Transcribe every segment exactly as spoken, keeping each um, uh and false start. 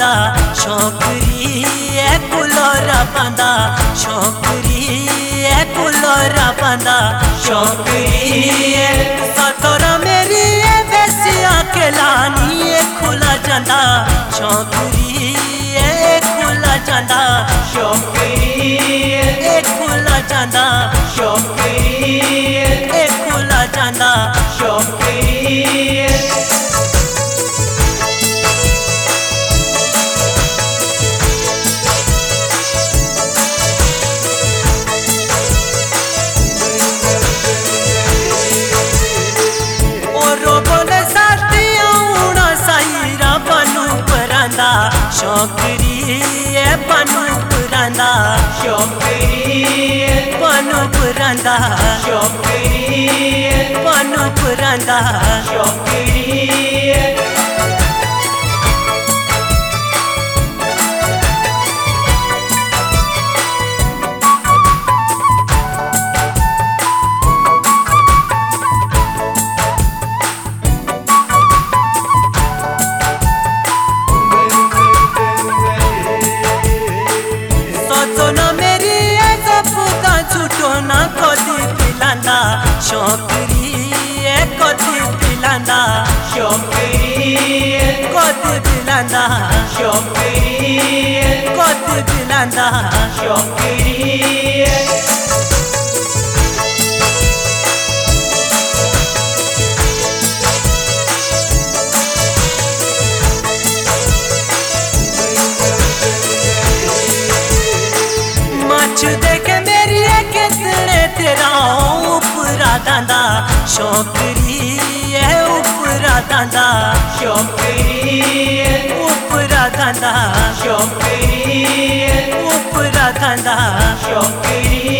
शौकरी ए कुलोरा बांधा शौकरी ए कुलोरा बांधा शौकरी सतोरा मेरी बेसिया के लानी खुला जांदा शौकरी ए खुला जांदा शौकरी ए खुला जांदा शौकरी ए खुला जांदा शौकरी शौकरी ए बनू पुरांदा शौकरी बनू पुरांदा शौकरी बनू पुरांदा शौकरी शौकरी ए कदी पिलांदा शौकरी कदी पिलांदा शौकरी कदी पिलांदा शौकरी मच देखे मेरी कितने तेरा उपरा दांदा शौकरी ए उपरा दांदा शौकरी उपरा दांदा शौकरी उपरा दांदा शौकरी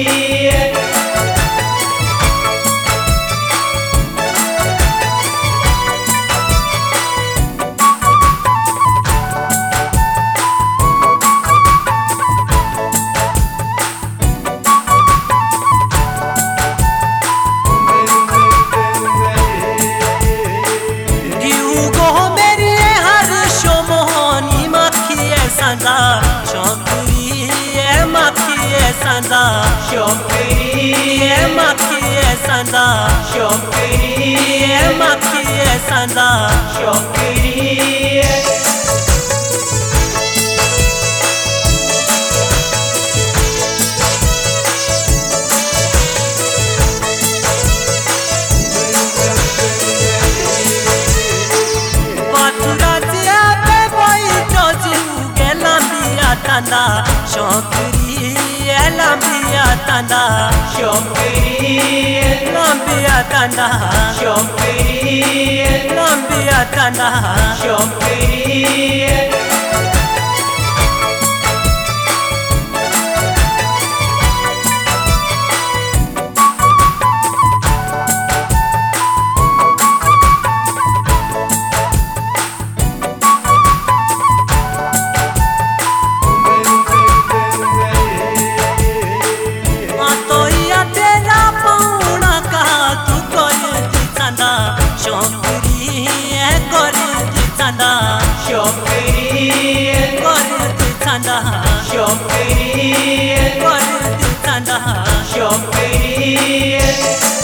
शौकरी ए माखी संदा शौकरी ए माखी संदा शौकरी ए माखी संदा शौकरी तांदा शौकरी ए लंबिया तांदा शौकरी लंबिया तांदा शौकरी लंबिया तांदा शौकरी शौकरी ए करती चांदा शौकरी करती चांदा शौकरी करती चांदा शौकरी